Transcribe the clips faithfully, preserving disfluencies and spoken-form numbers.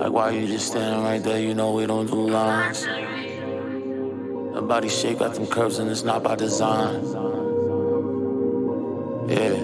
Like why you just standing right there, you know we don't do lines. Her body shape got them curves and it's not by design. Yeah.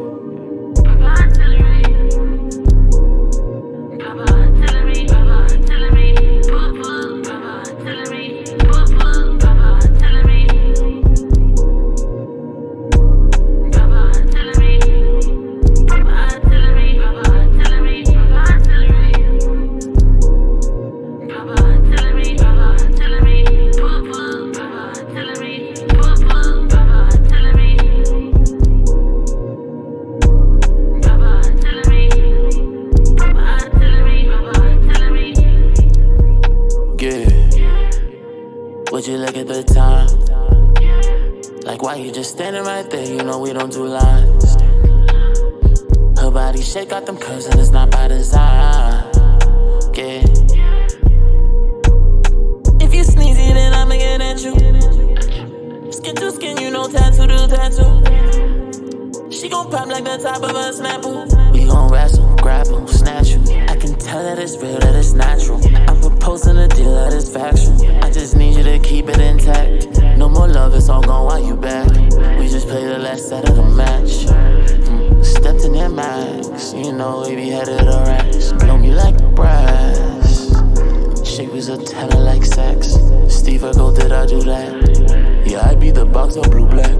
Would you look at the time? Like why you just standing right there, you know we don't do lines. Her body shape got them curves and it's not by design. Yeah. If you sneeze it, then I'ma get at you. Skin to skin, you know tattoo to tattoo. She gon' pop like the top of a Snapple. We gon' wrestle, grapple, snatch you. I can tell that it's real, that it's natural. I'm proposing a deal that is factual. I just need you to keep it intact. No more love, it's all gone while you back. We just played the last set of the match. Mm, stepped in their max, you know we be headed to racks. Blow me like brass. Shape was a tenor like sex. Steve Urkel, did I do that? Yeah, I be the boxer, blue black.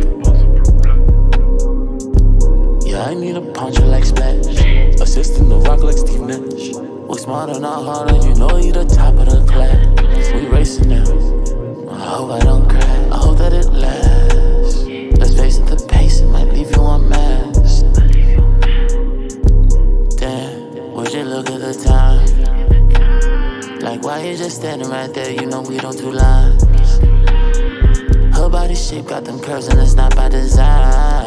Yeah, I need a puncher like Splash. Assist in the rock like Steve Nash. Work smarter, not harder, you know you the top of the class. We racing now, I hope I don't crash. I hope that it lasts. Let's face it, the pace, it might leave you unmasked. Damn, would you look at the time? Like why you just standing right there, you know we don't do lines. Her body shape got them curves and it's not by design.